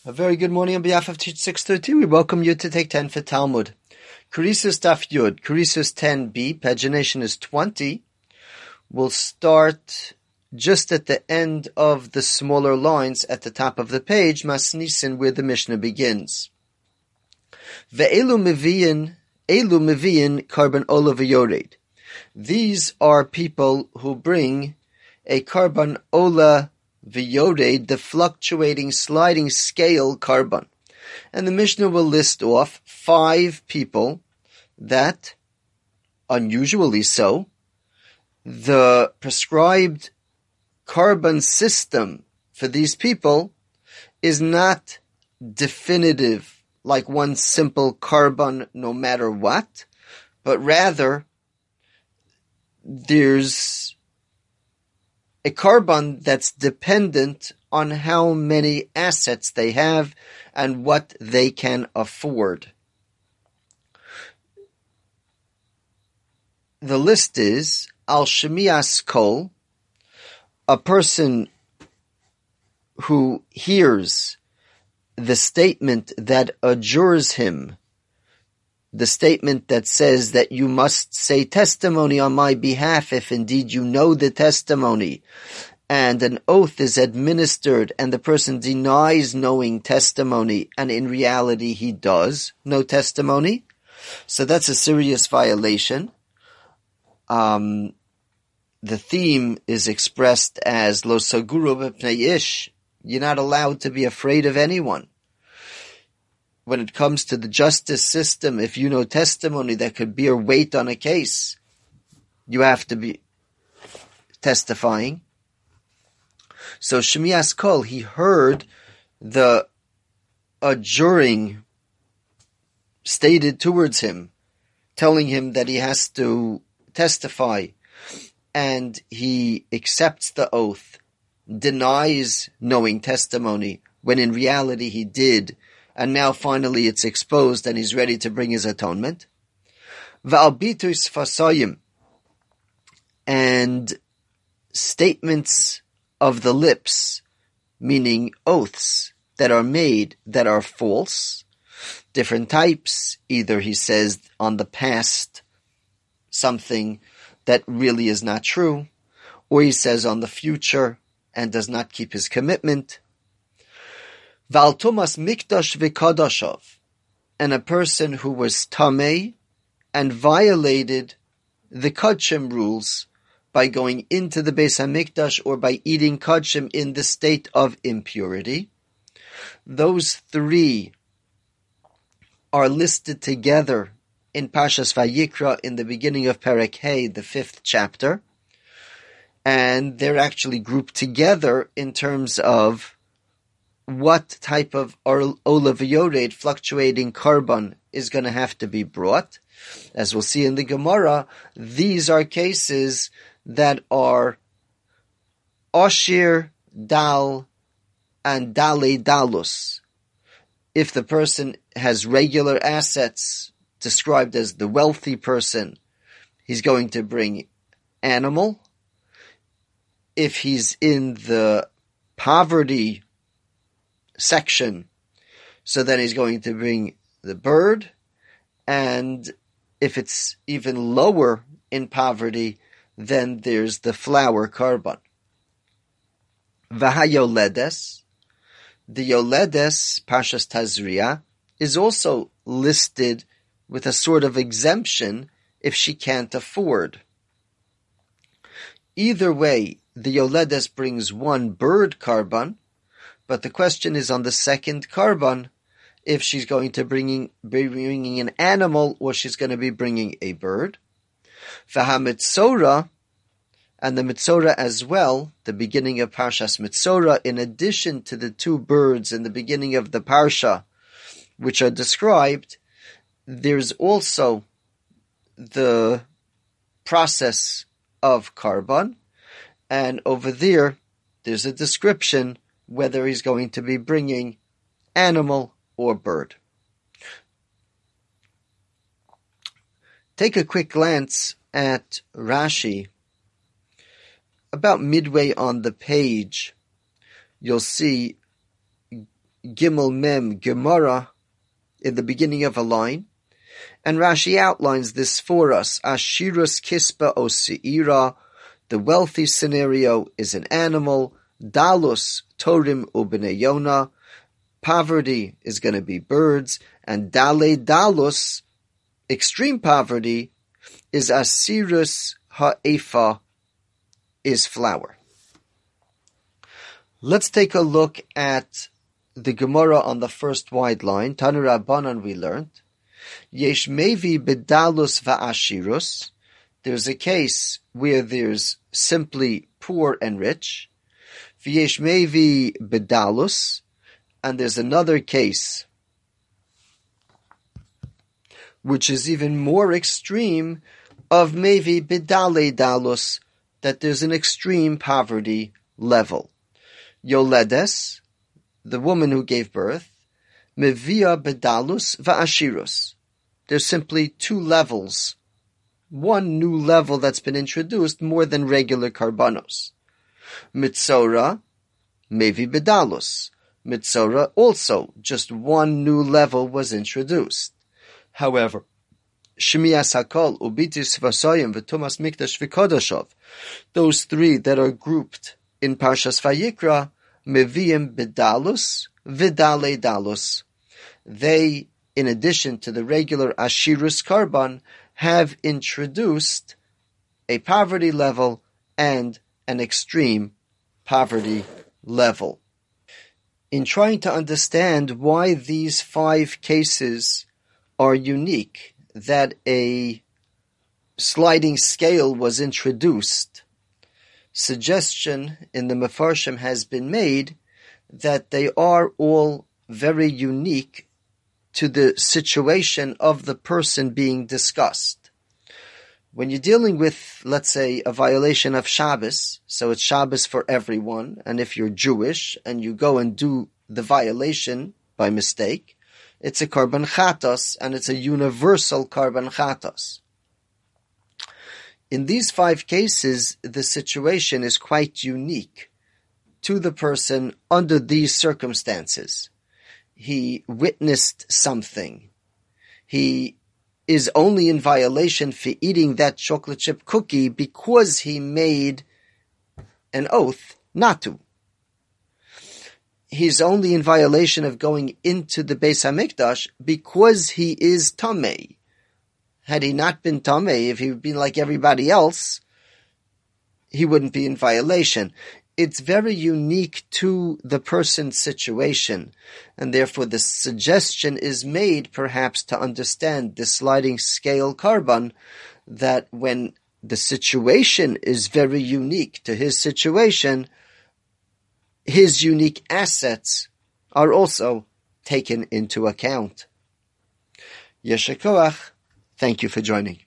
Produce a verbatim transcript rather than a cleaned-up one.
A very good morning on behalf of Teach six thirteen. We welcome you to take ten for Talmud. Kurisus Daf Yud, Kurisus ten b, pagination is twenty. We'll start just at the end of the smaller lines at the top of the page, Masnisin, where the Mishnah begins. Ve'elu meviyin, elu meviyin karban ola v'yored. These are people who bring a karban ola v'yored, the fluctuating, sliding scale karban. And the Mishnah will list off five people that, unusually so, the prescribed karban system for these people is not definitive, like one simple karban no matter what, but rather there's a karban that's dependent on how many assets they have and what they can afford. The list is Al Shemias Kol, a person who hears the statement that adjures him, the statement that says that you must say testimony on my behalf if indeed you know the testimony, and an oath is administered and the person denies knowing testimony and in reality he does know testimony. So that's a serious violation. Um, the theme is expressed as Lo Saguru B'Pnei Ish. You're not allowed to be afraid of anyone. When it comes to the justice system, if you know testimony that could bear weight on a case, you have to be testifying. So Shemias Kol, he heard the adjuring stated towards him, telling him that he has to testify, and he accepts the oath, denies knowing testimony, when in reality he did, and now finally it's exposed and he's ready to bring his atonement. Va'albitus fasayim, and statements of the lips, meaning oaths that are made that are false, different types. Either he says on the past something that really is not true, or he says on the future and does not keep his commitment. Val Tumas Mikdash v'Kadashov, and a person who was tamei and violated the Kodshim rules by going into the Beis HaMikdash or by eating Kodshim in the state of impurity. Those three are listed together in Parshas Vayikra in the beginning of Perek Hey, the fifth chapter, and they're actually grouped together in terms of what type of Ola V'Yored, fluctuating karban, is going to have to be brought. As we'll see in the Gemara, these are cases that are Oshir, Dal, and Dale Dalus. If the person has regular assets, described as the wealthy person, he's going to bring animal. If he's in the poverty section, so then he's going to bring the bird, and if it's even lower in poverty, then there's the flour karban. Vahayoledes, the Yoledes, Parshas Tazria, is also listed with a sort of exemption if she can't afford. Either way, the Yoledes brings one bird karban, but the question is on the second karban, if she's going to bringing, be bringing an animal or she's going to be bringing a bird. V'ha-mitzora, and the mitzora as well, the beginning of Parshas Mitzora, in addition to the two birds in the beginning of the Parsha, which are described, there's also the process of karban, and over there, there's a description whether he's going to be bringing animal or bird. Take a quick glance at Rashi. About midway on the page, you'll see Gimel Mem Gemara in the beginning of a line, and Rashi outlines this for us. Ashirus Kispa O Seira, the wealthy scenario is an animal. Dalus Torim Ubnei Yona, poverty is going to be birds, and Dale Dalus, extreme poverty, is Asirus Ha'efa, is flour. Let's take a look at the Gemara on the first wide line. Tanu Rabbanan, we learned, Yesh Mevi Bedalus Va'ashirus, there's a case where there's simply poor and rich. V'yesh Mevi Bedalus, and there's another case which is even more extreme, of Mevi Bedale Dalus, that there's an extreme poverty level. Yoledes, the woman who gave birth, Mevia Bedalus Va'ashirus. There's simply two levels, one new level that's been introduced more than regular karbanos. Mitzora, Mevi Bedalus. Mitzora also, just one new level was introduced. However, Shmiyas Hakol, Ubitis Vasoyim, V'Tumas Mikdash V'Kodashov, those three that are grouped in Parshas Vayikra, Meviim Bedalus, Vidale Dalus. They, in addition to the regular Ashirus Karban, have introduced a poverty level and an extreme poverty level. In trying to understand why these five cases are unique, that a sliding scale was introduced, suggestion in the Mefarshim has been made that they are all very unique to the situation of the person being discussed. When you're dealing with, let's say, a violation of Shabbos, so it's Shabbos for everyone, and if you're Jewish and you go and do the violation by mistake, it's a Karban Chatos, and it's a universal Karban Chatos. In these five cases, the situation is quite unique to the person under these circumstances. He witnessed something. He is only in violation for eating that chocolate chip cookie because he made an oath not to. He's only in violation of going into the Beis HaMikdash because he is Tameh. Had he not been Tameh, if he would be like everybody else, he wouldn't be in violation. It's very unique to the person's situation, and therefore the suggestion is made perhaps to understand the sliding scale Karban, that when the situation is very unique to his situation, his unique assets are also taken into account. Yesher Koach. Thank you for joining.